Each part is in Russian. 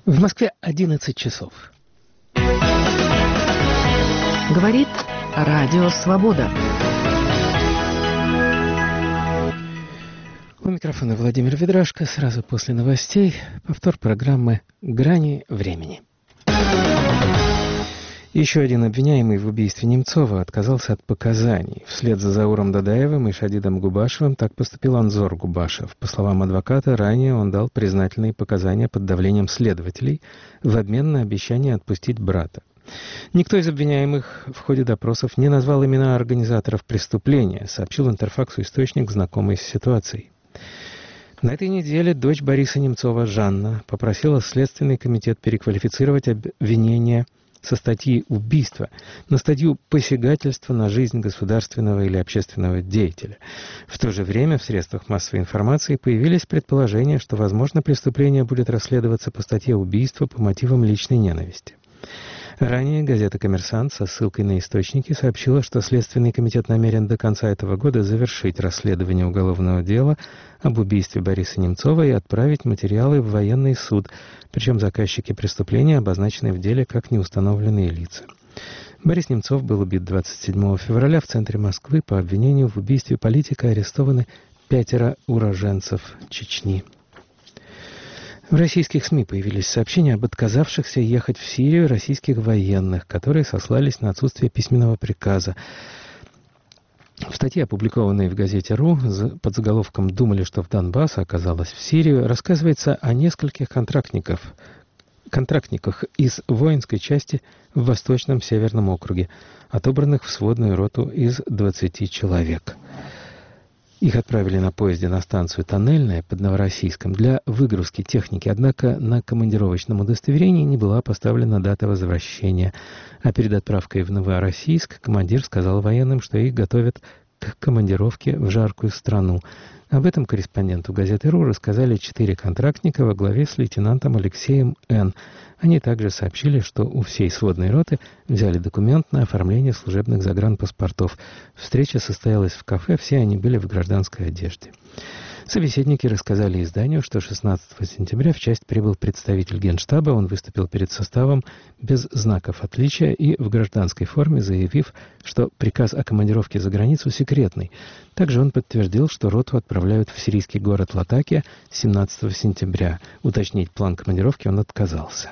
В Москве 11 часов. Говорит Радио Свобода. У микрофона Владимир Ведрашко. Сразу после новостей повтор программы «Грани времени». Еще один обвиняемый в убийстве Немцова отказался от показаний. Вслед за Зауром Дадаевым и Шадидом Губашевым так поступил Анзор Губашев. По словам адвоката, ранее он дал признательные показания под давлением следователей в обмен на обещание отпустить брата. Никто из обвиняемых в ходе допросов не назвал имена организаторов преступления, сообщил Интерфаксу источник, знакомый с ситуацией. На этой неделе дочь Бориса Немцова, Жанна, попросила Следственный комитет переквалифицировать обвинение со статьи убийства на статью посягательства на жизнь государственного или общественного деятеля. В то же время в средствах массовой информации появились предположения, что, возможно, преступление будет расследоваться по статье убийства по мотивам личной ненависти. Ранее газета «Коммерсант» со ссылкой на источники сообщила, что Следственный комитет намерен до конца этого года завершить расследование уголовного дела об убийстве Бориса Немцова и отправить материалы в военный суд, причем заказчики преступления обозначены в деле как неустановленные лица. Борис Немцов был убит 27 февраля в центре Москвы. По обвинению в убийстве политика арестованы 5 уроженцев Чечни. В российских СМИ появились сообщения об отказавшихся ехать в Сирию российских военных, которые сослались на отсутствие письменного приказа. В статье, опубликованной в газете «РУ», под заголовком «Думали, что в Донбасс, оказалось в Сирию», рассказывается о нескольких контрактниках из воинской части в Восточном Северном округе, отобранных в сводную роту из 20 человек. Их отправили на поезде на станцию Тоннельная под Новороссийском для выгрузки техники, однако на командировочном удостоверении не была поставлена дата возвращения. А перед отправкой в Новороссийск командир сказал военным, что их готовят к командировке в жаркую страну. Об этом корреспонденту газеты «РУ» рассказали 4 контрактника во главе с лейтенантом Алексеем Н. Они также сообщили, что у всей сводной роты взяли документ на оформление служебных загранпаспортов. Встреча состоялась в кафе, все они были в гражданской одежде. Собеседники рассказали изданию, что 16 сентября в часть прибыл представитель Генштаба, он выступил перед составом без знаков отличия и в гражданской форме, заявив, что приказ о командировке за границу секретный. Также он подтвердил, что роту отправляют в сирийский город Латакия 17 сентября. Уточнить план командировки он отказался.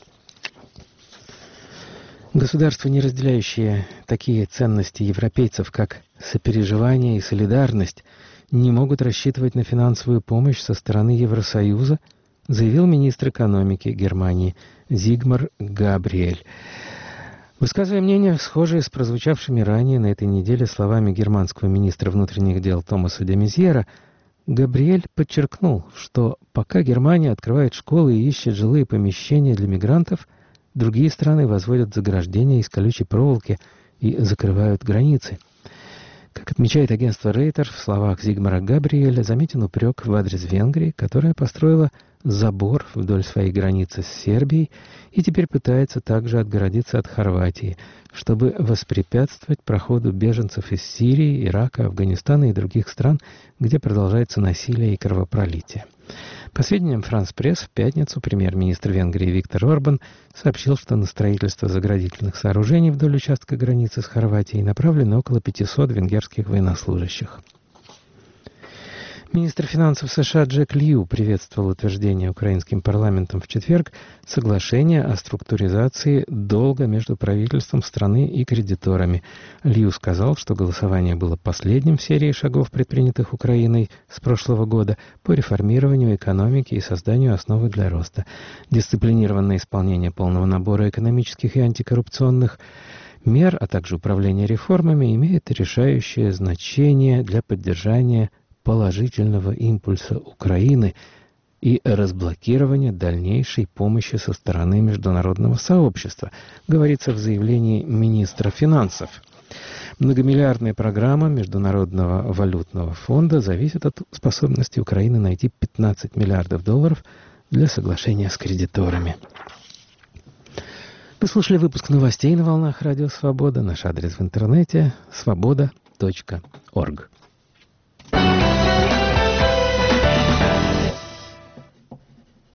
Государства, не разделяющие такие ценности европейцев, как сопереживание и солидарность, не могут рассчитывать на финансовую помощь со стороны Евросоюза, заявил министр экономики Германии Зигмар Габриэль. Высказывая мнение, схожие с прозвучавшими ранее на этой неделе словами германского министра внутренних дел Томаса де Мезьера, Габриэль подчеркнул, что пока Германия открывает школы и ищет жилые помещения для мигрантов, другие страны возводят заграждения из колючей проволоки и закрывают границы. Как отмечает агентство Рейтер, в словах Зигмара Габриэля заметен упрек в адрес Венгрии, которая построила забор вдоль своей границы с Сербией и теперь пытается также отгородиться от Хорватии, чтобы воспрепятствовать проходу беженцев из Сирии, Ирака, Афганистана и других стран, где продолжается насилие и кровопролитие. По сведениям «Франс Пресс», в пятницу премьер-министр Венгрии Виктор Орбан сообщил, что на строительство заградительных сооружений вдоль участка границы с Хорватией направлено около 500 венгерских военнослужащих. Министр финансов США Джек Лью приветствовал утверждение украинским парламентом в четверг соглашения о структуризации долга между правительством страны и кредиторами. Лью сказал, что голосование было последним в серии шагов, предпринятых Украиной с прошлого года по реформированию экономики и созданию основы для роста. Дисциплинированное исполнение полного набора экономических и антикоррупционных мер, а также управление реформами имеет решающее значение для поддержания положительного импульса Украины и разблокирования дальнейшей помощи со стороны международного сообщества, говорится в заявлении министра финансов. Многомиллиардная программа Международного валютного фонда зависит от способности Украины найти $15 миллиардов для соглашения с кредиторами. Вы слушали выпуск новостей на волнах Радио Свобода. Наш адрес в интернете — svoboda.org.